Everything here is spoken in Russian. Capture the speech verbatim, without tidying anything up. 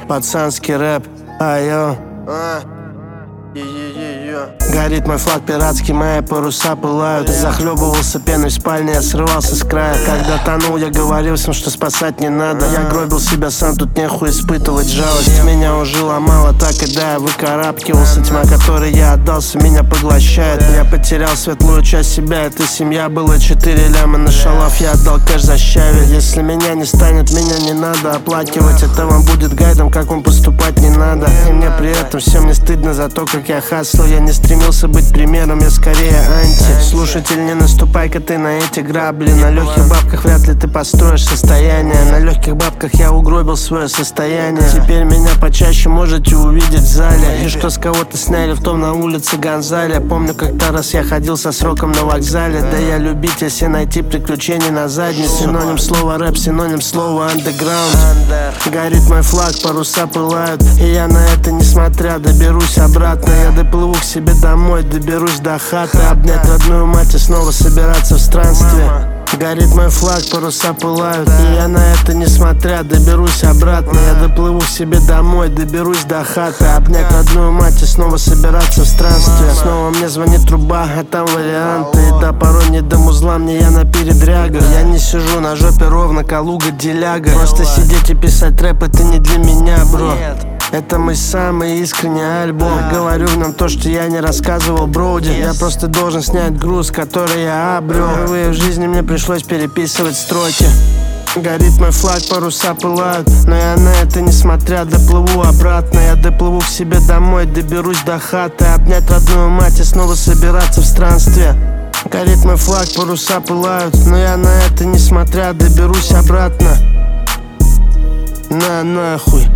пацанский рэп, айо. Горит мой флаг пиратский, мои паруса пылают. Захлебывался пеной в спальне, я срывался с края. Когда тонул, я говорил всем, что спасать не надо. Я гробил себя сам, тут нехуй испытывать жалость. Меня уже ломало, так и да, я выкарабкивался. Тьма, которой я отдался, меня поглощает. Я потерял светлую часть себя, это семья. Было четыре ляма на шалав, я отдал кэш за щавель. Если меня не станет, меня не надо оплакивать. Это вам будет гайдом, как вам поступать не надо. И мне при этом всем не стыдно за то, как я хаслил. Я не стремился быть примером, я скорее анти. Слушатель, не наступай-ка ты на эти грабли. На легких бабках вряд ли ты построишь состояние. На легких бабках я угробил свое состояние. Теперь меня почаще можете увидеть в зале. И что с кого-то сняли, в том на улице Гонзале. Помню, как-то раз я ходил со сроком на вокзале. Да я любитель все найти приключений на задней. Синоним слова рэп, синоним слова андеграунд. Горит мой флаг, паруса пылают. И я на это несмотря доберусь обратно. Я доплыву к себе домой, доберусь до хаты. Обнять родную мать и снова собираться в странстве. Горит мой флаг, паруса пылают. И я на это несмотря доберусь обратно. Я доплыву к себе домой, доберусь до хаты. Обнять родную мать и снова собираться в странстве. Снова мне звонит труба, а там варианты. И да, порой не до музла, мне я на передрягах. Я не сижу на жопе ровно, Калуга, деляга. Просто сидеть и писать рэп, это не для меня, бро. Это мой самый искренний альбом. Говорю в нем то, что я не рассказывал Броуди. Я просто должен снять груз, который я обрел. Впервые в жизни мне пришлось переписывать строки. Горит мой флаг, паруса пылают. Но я на это несмотря доплыву обратно. Я доплыву к себе домой, доберусь до хаты. Обнять родную мать и снова собираться в странстве. Горит мой флаг, паруса пылают. Но я на это несмотря доберусь обратно. На нахуй.